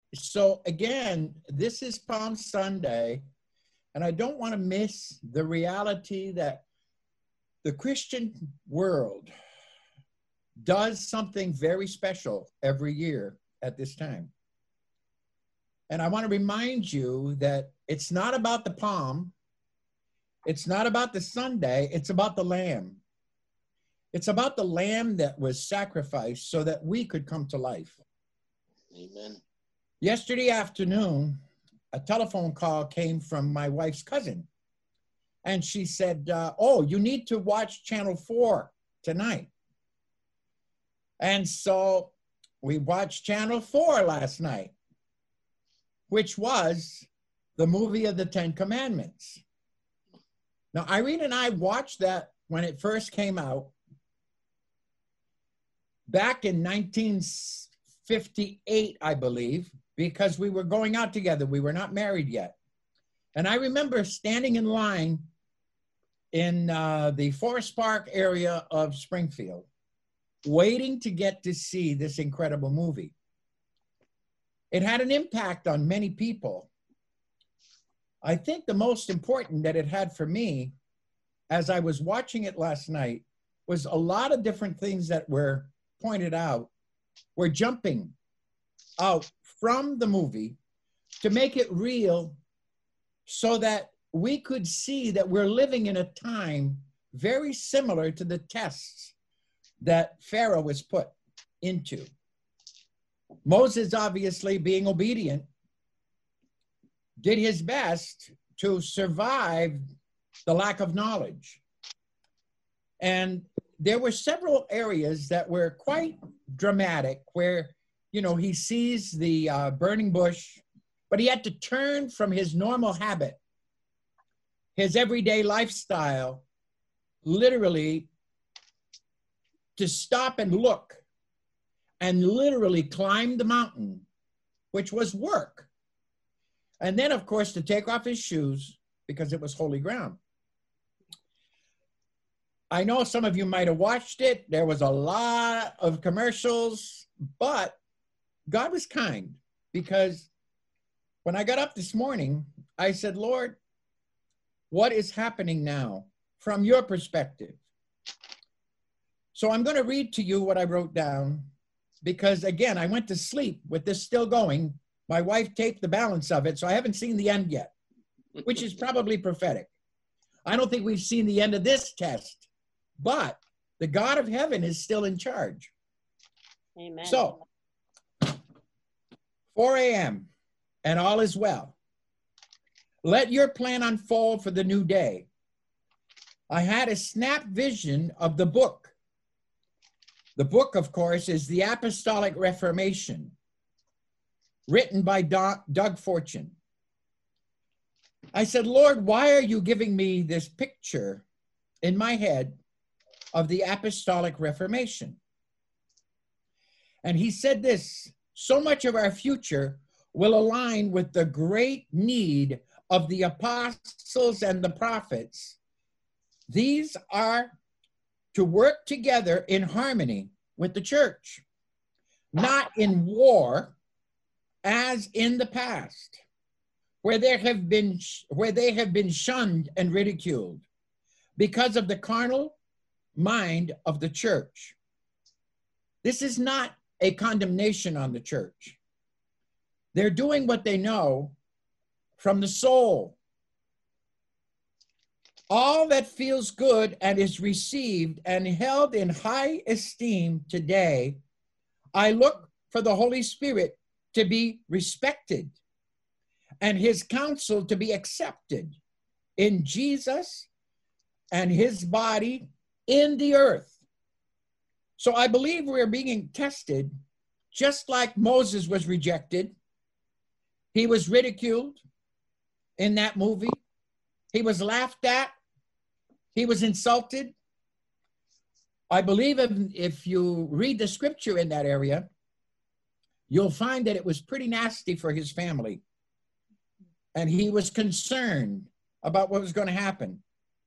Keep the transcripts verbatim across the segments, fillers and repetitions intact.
so again, this is Palm Sunday, and I don't want to miss the reality that the Christian world does something very special every year at this time. And I want to remind you that it's not about the palm, it's not about the Sunday, it's about the lamb. It's about the lamb that was sacrificed so that we could come to life. Amen. Yesterday afternoon, a telephone call came from my wife's cousin. And she said, uh, oh, you need to watch Channel four tonight. And so we watched Channel four last night, which was the movie of the Ten Commandments. Now, Irene and I watched that when it first came out back in nineteen fifty-eight, I believe, because we were going out together. We were not married yet. And I remember standing in line in uh, the Forest Park area of Springfield, waiting to get to see this incredible movie. It had an impact on many people. I think the most important that it had for me, as I was watching it last night, was a lot of different things that were pointed out were jumping out from the movie to make it real so that we could see that we're living in a time very similar to the tests that Pharaoh was put into. Moses, obviously being obedient, did his best to survive the lack of knowledge. And there were several areas that were quite dramatic where, you know, he sees the uh, burning bush, but he had to turn from his normal habit, his everyday lifestyle, literally to stop and look and literally climb the mountain, which was work. And then, of course, to take off his shoes because it was holy ground. I know some of you might have watched it. There was a lot of commercials, but God was kind, because when I got up this morning, I said, Lord, what is happening now from your perspective? So I'm going to read to you what I wrote down, because again, I went to sleep with this still going. My wife taped the balance of it, so I haven't seen the end yet, which is probably prophetic. I don't think we've seen the end of this test, but the God of heaven is still in charge. Amen. So, four a m and all is well. Let your plan unfold for the new day. I had a snap vision of the book. The book, of course, is the Apostolic Reformation, written by Don, Doug Fortune. I said, Lord, why are you giving me this picture in my head of the Apostolic Reformation? And he said this, so much of our future will align with the great need of the apostles and the prophets. These are to work together in harmony with the church, not in war as in the past, where there have been where they have been shunned and ridiculed because of the carnal mind of the church. This is not a condemnation on the church. They're doing what they know from the soul. All that feels good and is received and held in high esteem today, I look for the Holy Spirit to be respected and his counsel to be accepted in Jesus and his body in the earth. So I believe we're being tested just like Moses was rejected. He was ridiculed in that movie. He was laughed at. He was insulted. I believe if, if you read the scripture in that area, you'll find that it was pretty nasty for his family. And he was concerned about what was going to happen.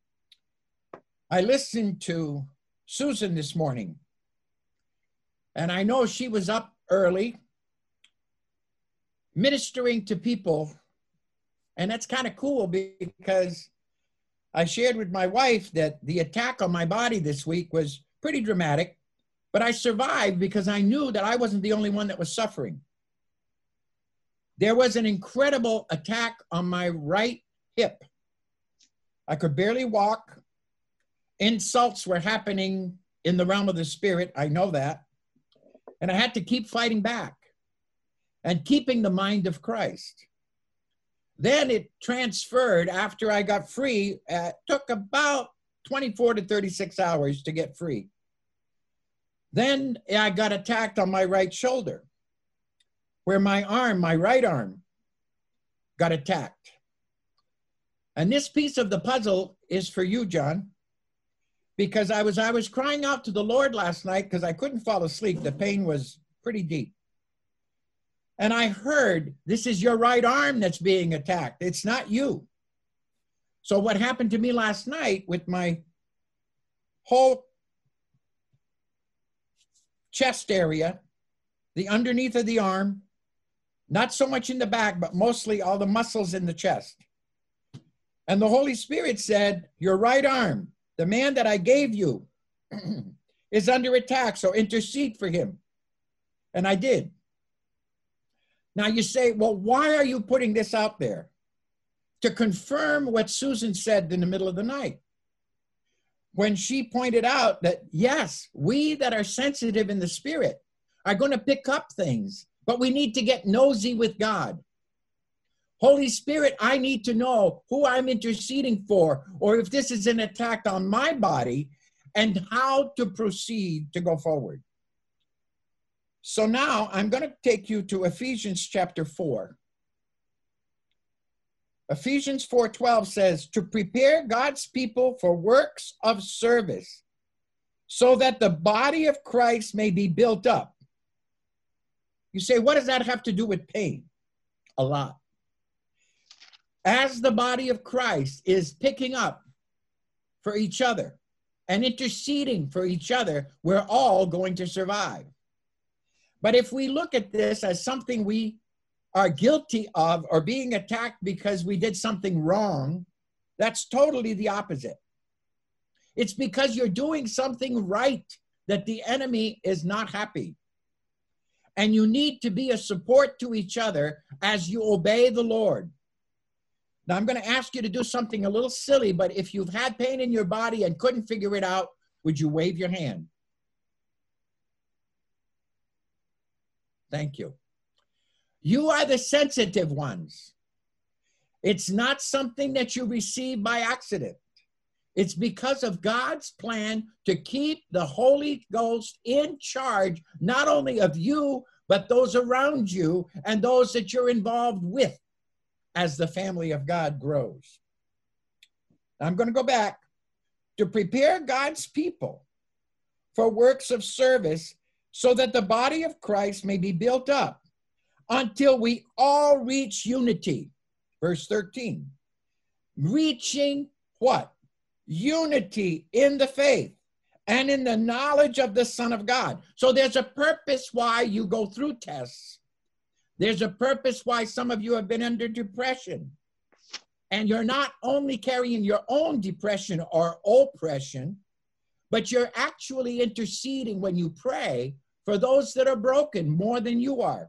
I listened to Susan this morning, and I know she was up early ministering to people. And that's kind of cool because I shared with my wife that the attack on my body this week was pretty dramatic, but I survived because I knew that I wasn't the only one that was suffering. There was an incredible attack on my right hip. I could barely walk. Insults were happening in the realm of the spirit. I know that. And I had to keep fighting back and keeping the mind of Christ. Then it transferred after I got free. It took about twenty-four to thirty-six hours to get free. Then I got attacked on my right shoulder, where my arm, my right arm, got attacked. And this piece of the puzzle is for you, John, because I was, I was crying out to the Lord last night because I couldn't fall asleep. The pain was pretty deep. And I heard, this is your right arm that's being attacked. It's not you. So what happened to me last night with my whole chest area, the underneath of the arm, not so much in the back, but mostly all the muscles in the chest. And the Holy Spirit said, your right arm, the man that I gave you, is under attack, so intercede for him. And I did. Now you say, well, why are you putting this out there? To confirm what Susan said in the middle of the night, when she pointed out that, yes, we that are sensitive in the spirit are going to pick up things, but we need to get nosy with God. Holy Spirit, I need to know who I'm interceding for, or if this is an attack on my body, and how to proceed to go forward. So now I'm going to take you to Ephesians chapter four. Ephesians four twelve says, to prepare God's people for works of service, so that the body of Christ may be built up. You say, what does that have to do with pain? A lot. As the body of Christ is picking up for each other and interceding for each other, we're all going to survive. But if we look at this as something we are guilty of or being attacked because we did something wrong, that's totally the opposite. It's because you're doing something right that the enemy is not happy. And you need to be a support to each other as you obey the Lord. Now, I'm going to ask you to do something a little silly, but if you've had pain in your body and couldn't figure it out, would you wave your hand? Thank you. You are the sensitive ones. It's not something that you receive by accident. It's because of God's plan to keep the Holy Ghost in charge, not only of you, but those around you and those that you're involved with as the family of God grows. I'm going to go back to prepare God's people for works of service so that the body of Christ may be built up until we all reach unity. Verse thirteen, reaching what? Unity in the faith and in the knowledge of the Son of God. So there's a purpose why you go through tests. There's a purpose why some of you have been under depression. And you're not only carrying your own depression or oppression, but you're actually interceding when you pray for those that are broken more than you are.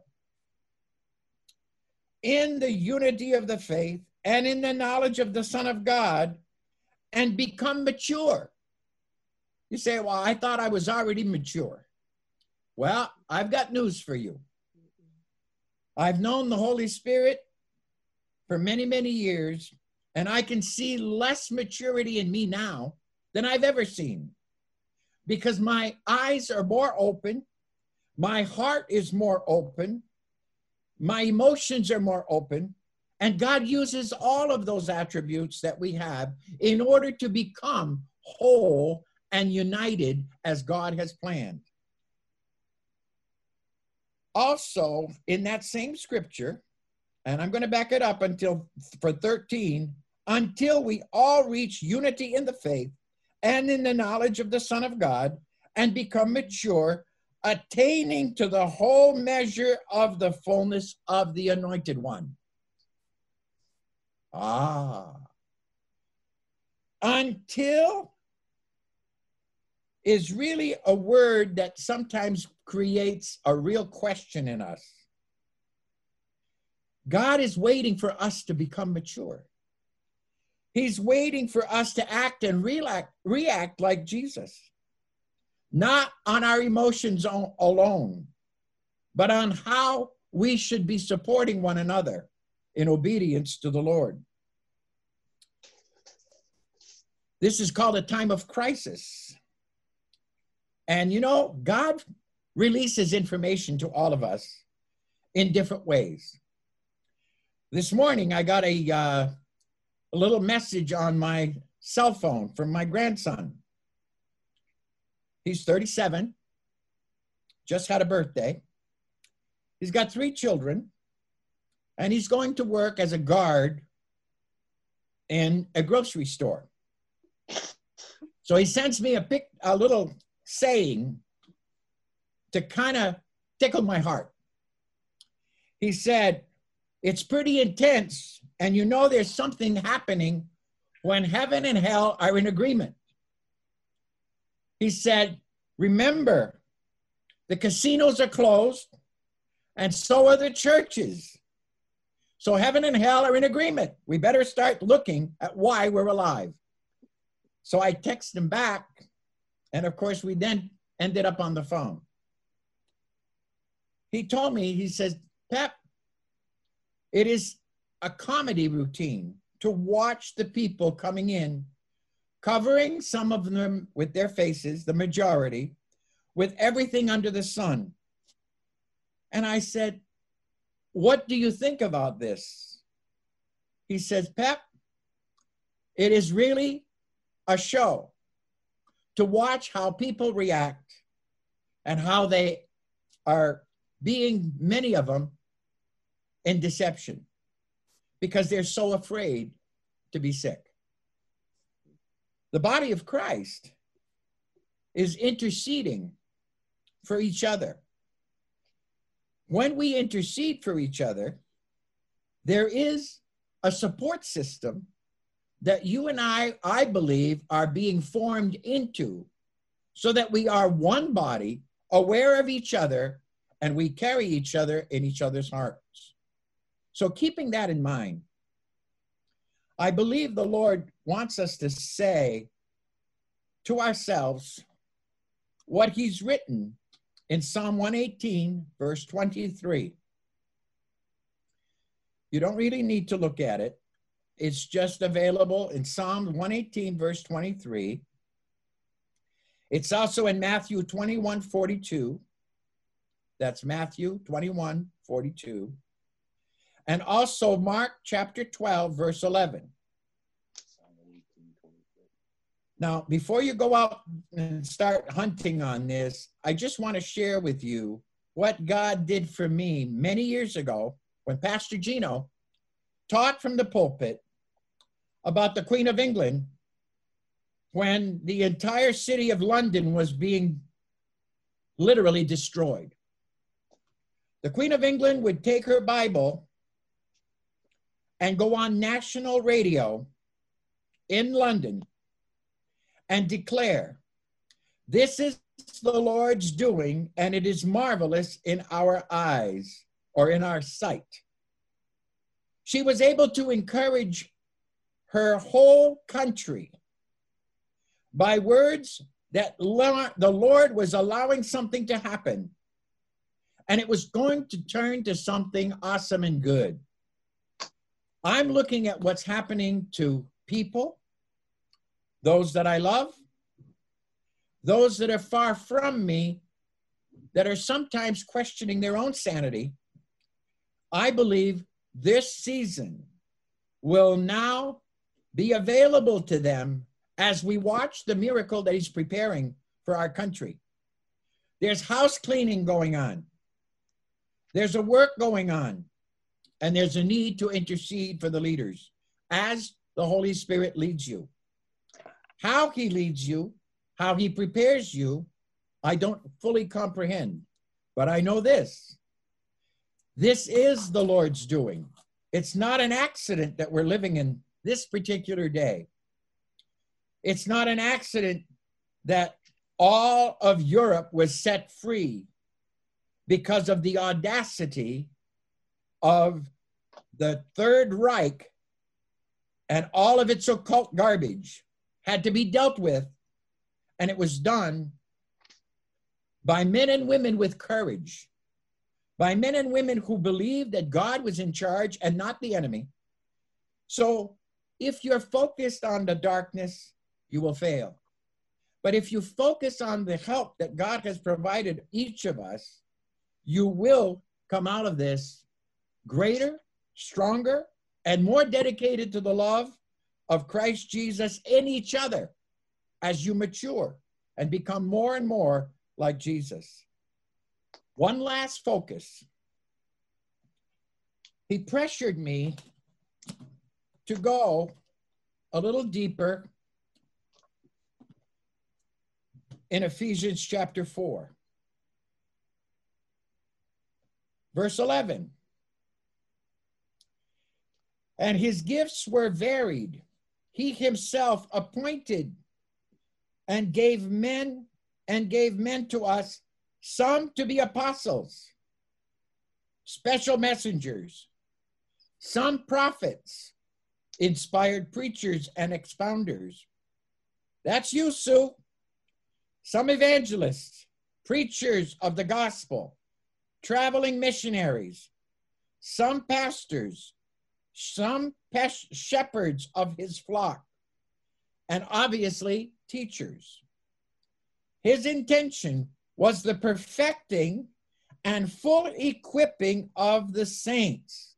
In the unity of the faith and in the knowledge of the Son of God, and become mature. You say, well, I thought I was already mature. Well, I've got news for you. I've known the Holy Spirit for many, many years, and I can see less maturity in me now than I've ever seen, because my eyes are more open, my heart is more open, my emotions are more open, and God uses all of those attributes that we have in order to become whole and united as God has planned. Also, in that same scripture, and I'm going to back it up until for thirteen, until we all reach unity in the faith and in the knowledge of the Son of God and become mature, attaining to the whole measure of the fullness of the Anointed One. Ah. Until is really a word that sometimes creates a real question in us. God is waiting for us to become mature. He's waiting for us to act and react, react like Jesus, not on our emotions alone, but on how we should be supporting one another in obedience to the Lord. This is called a time of crisis. And you know, God releases information to all of us in different ways. This morning, I got a, uh, a little message on my cell phone from my grandson. He's thirty-seven, just had a birthday. He's got three children, and he's going to work as a guard in a grocery store. So he sends me a, pic, a little saying to kind of tickle my heart. He said, "It's pretty intense, and you know there's something happening when heaven and hell are in agreement." He said, "Remember, the casinos are closed, and so are the churches. So heaven and hell are in agreement. We better start looking at why we're alive." So I texted him back, and of course we then ended up on the phone. He told me, he says, "Pep, it is a comedy routine to watch the people coming in, covering some of them with their faces, the majority, with everything under the sun." And I said, "What do you think about this?" He says, "Pep, it is really a show to watch how people react and how they are being, many of them, in deception because they're so afraid to be sick." The body of Christ is interceding for each other. When we intercede for each other, there is a support system that you and I, I believe, are being formed into so that we are one body, aware of each other, and we carry each other in each other's hearts. So keeping that in mind, I believe the Lord wants us to say to ourselves what he's written in Psalm one eighteen, verse twenty-three. You don't really need to look at it. It's just available in Psalm one eighteen, verse twenty-three. It's also in Matthew twenty-one, forty-two. That's Matthew twenty-one, forty-two. And also Mark chapter twelve, verse eleven. Now, before you go out and start hunting on this, I just want to share with you what God did for me many years ago when Pastor Gino taught from the pulpit about the Queen of England when the entire city of London was being literally destroyed. The Queen of England would take her Bible and go on national radio in London and declare, "This is the Lord's doing, and it is marvelous in our eyes," or in our sight. She was able to encourage her whole country by words that the Lord was allowing something to happen, and it was going to turn to something awesome and good. I'm looking at what's happening to people, those that I love, those that are far from me, that are sometimes questioning their own sanity. I believe this season will now be available to them as we watch the miracle that he's preparing for our country. There's house cleaning going on. There's a work going on. And there's a need to intercede for the leaders as the Holy Spirit leads you. How he leads you, how he prepares you, I don't fully comprehend, but I know this. This is the Lord's doing. It's not an accident that we're living in this particular day. It's not an accident that all of Europe was set free because of the audacity of the Third Reich, and all of its occult garbage had to be dealt with, and it was done by men and women with courage, by men and women who believed that God was in charge and not the enemy. So if you're focused on the darkness, you will fail. But if you focus on the help that God has provided each of us, you will come out of this greater, stronger, and more dedicated to the love of Christ Jesus in each other as you mature and become more and more like Jesus. One last focus. He pressured me to go a little deeper in Ephesians chapter four. Verse eleven. And his gifts were varied. He himself appointed and gave men and gave men to us, some to be apostles, special messengers, some prophets, inspired preachers and expounders. That's you, Sue. Some evangelists, preachers of the gospel, traveling missionaries, some pastors, some shepherds of his flock, and obviously teachers. His intention was the perfecting and full equipping of the saints.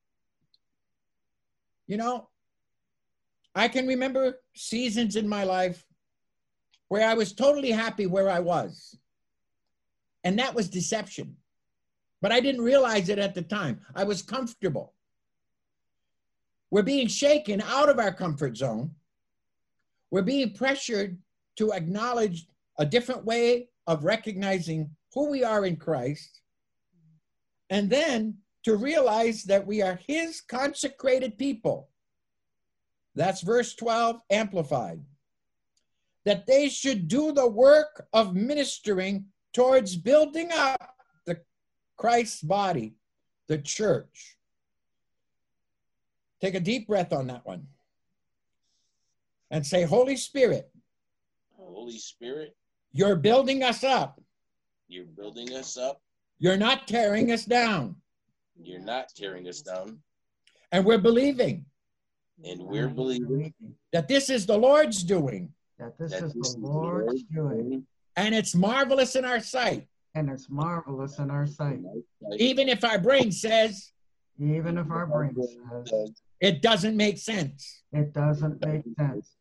You know, I can remember seasons in my life where I was totally happy where I was. And that was deception. But I didn't realize it at the time. I was comfortable. We're being shaken out of our comfort zone. We're being pressured to acknowledge a different way of recognizing who we are in Christ. And then to realize that we are his consecrated people. That's verse twelve amplified. That they should do the work of ministering towards building up the Christ's body, the church. Take a deep breath on that one. And say, Holy Spirit. Holy Spirit. You're building us up. You're building us up. You're not tearing us down. You're not tearing us down. And we're believing. And we're believing. That this is the Lord's doing. That this That is this the Lord's doing. And it's marvelous in our sight. And it's marvelous in our sight. Even if our brain says. Even if our brain says. It doesn't make sense. It doesn't make sense.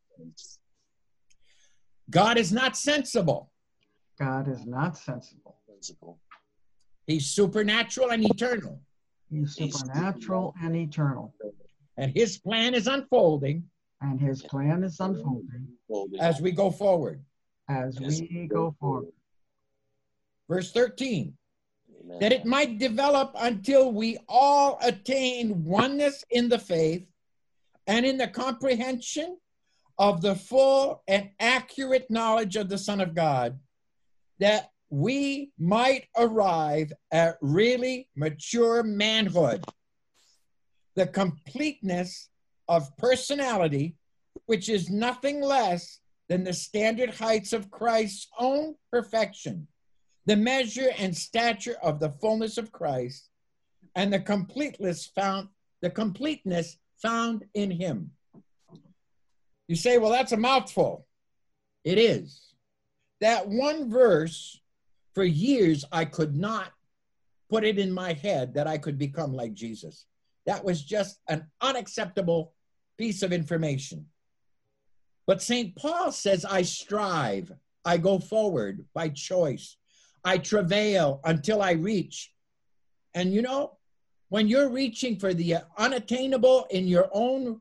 God is not sensible. God is not sensible. He's supernatural and eternal. He's supernatural and eternal. And his plan is unfolding. And his plan is unfolding. As we go forward. As we go forward. Verse thirteen. That it might develop until we all attain oneness in the faith and in the comprehension of the full and accurate knowledge of the Son of God, that we might arrive at really mature manhood, the completeness of personality, which is nothing less than the standard heights of Christ's own perfection, the measure and stature of the fullness of Christ, and the completeness found, the completeness found in him. You say, well, that's a mouthful. It is. That one verse, for years, I could not put it in my head that I could become like Jesus. That was just an unacceptable piece of information. But Saint Paul says, I strive, I go forward by choice. I travail until I reach. And you know, when you're reaching for the unattainable in your own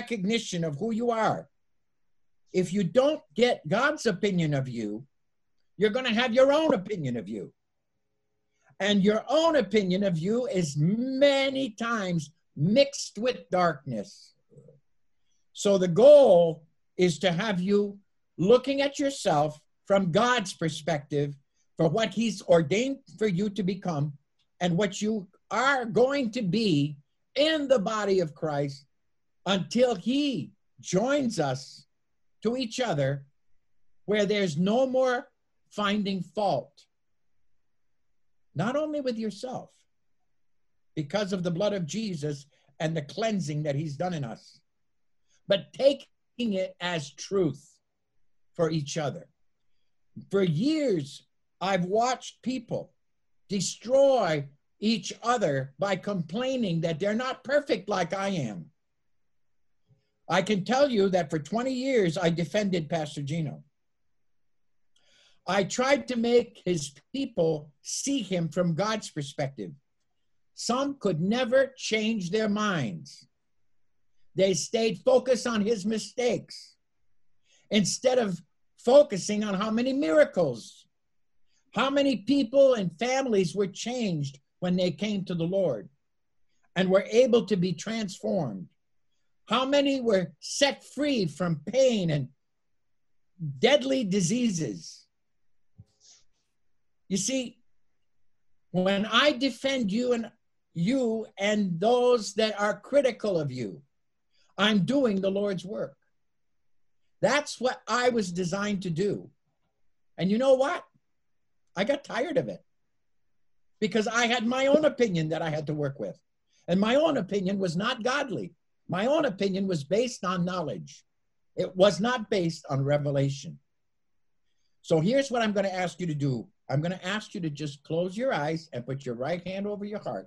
recognition of who you are, if you don't get God's opinion of you, You're going to have your own opinion of you. And your own opinion of you is many times mixed with darkness. So the goal is to have you looking at yourself from God's perspective for what he's ordained for you to become and what you are going to be in the body of Christ until he joins us to each other where there's no more finding fault. Not only with yourself, because of the blood of Jesus and the cleansing that he's done in us, but taking it as truth for each other. For years, I've watched people destroy each other by complaining that they're not perfect like I am. I can tell you that for twenty years, I defended Pastor Gino. I tried to make his people see him from God's perspective. Some could never change their minds. They stayed focused on his mistakes instead of focusing on how many miracles, how many people and families were changed when they came to the Lord and were able to be transformed. How many were set free from pain and deadly diseases. You see, when I defend you and you and those that are critical of you, I'm doing the Lord's work. That's what I was designed to do. And you know what? I got tired of it because I had my own opinion that I had to work with. And my own opinion was not godly. My own opinion was based on knowledge. It was not based on revelation. So here's what I'm going to ask you to do. I'm going to ask you to just close your eyes and put your right hand over your heart.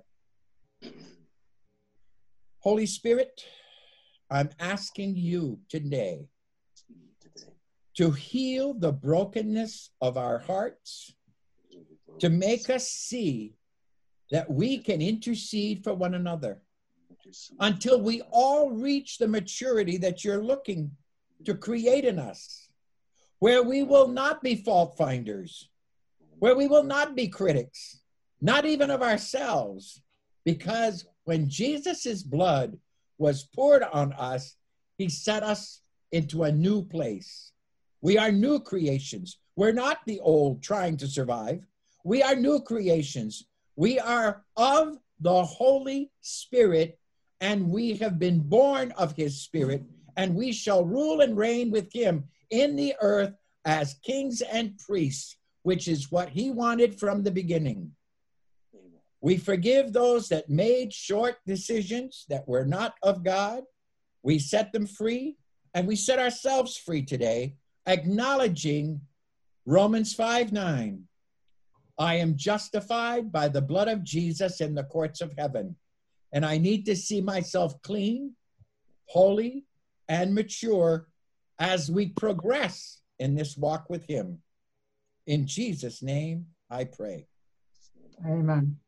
Holy Spirit, I'm asking you today to heal the brokenness of our hearts, to make us see that we can intercede for one another until we all reach the maturity that you're looking to create in us, where we will not be fault finders, where we will not be critics, not even of ourselves, because when Jesus' blood was poured on us, he set us into a new place. We are new creations. We're not the old trying to survive. We are new creations. We are of the Holy Spirit, and we have been born of his Spirit, and we shall rule and reign with him in the earth as kings and priests, which is what he wanted from the beginning. We forgive those that made short decisions that were not of God. We set them free, and we set ourselves free today, acknowledging Romans five nine. I am justified by the blood of Jesus in the courts of heaven, and I need to see myself clean, holy, and mature as we progress in this walk with him. In Jesus' name, I pray. Amen.